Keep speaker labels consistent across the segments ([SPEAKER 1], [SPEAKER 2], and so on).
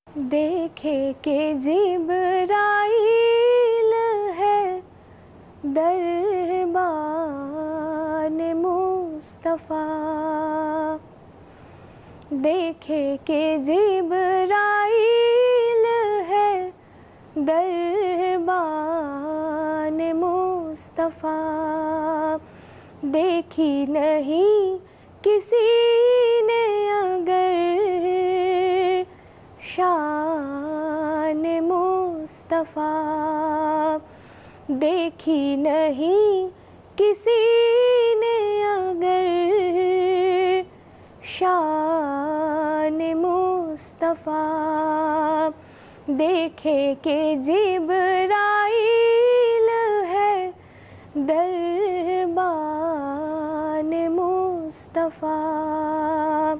[SPEAKER 1] دیکھے کہ جبرائیل ہے دربان مصطفیٰ، دیکھے کہ جبرائیل ہے دربان مصطفیٰ، دیکھی نہیں کسی نے اگر شان مصطفیٰ، دیکھی نہیں کسی نے اگر شان مصطفیٰ، دیکھے کہ جبرائیل ہے دربان مصطفیٰ،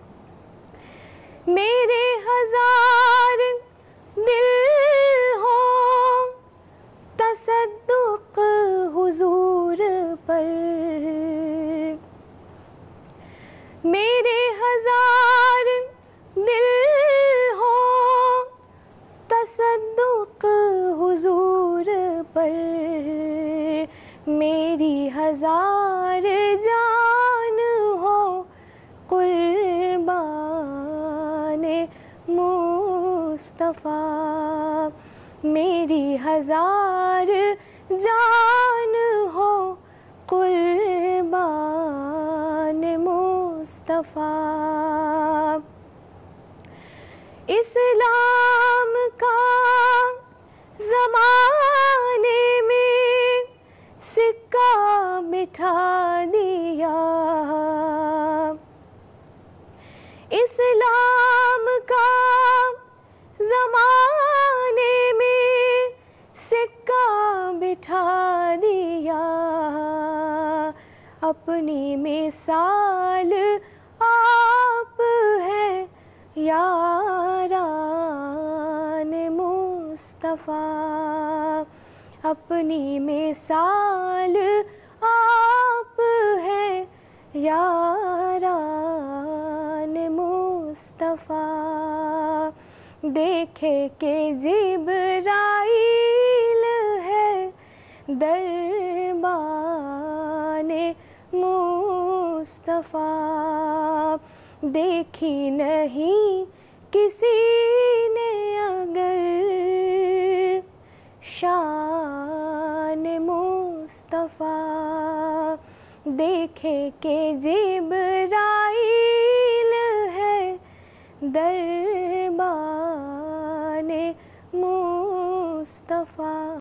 [SPEAKER 1] میرے ہزار دل ہو تصدق حضور پر، میرے ہزار دل ہو تصدق حضور پر، میری ہزار جان ہو قربان مصطفیٰ، میری ہزار جان ہو قربان مصطفیٰ، اسلام کا زمانے میں سکہ بٹھا دیا، اسلام کا زمانے میں سکہ بٹھا دیا، اپنی مثال آپ ہیں یاران مصطفیٰ، اپنی مثال آپ ہیں یاران مصطفیٰ، دیکھے کہ جبرائیل ہے دربان مصطفیٰ، دیکھی نہیں کسی نے اگر شان مصطفیٰ، دیکھے کہ جبرائیل ہے دربان مصطفیٰ۔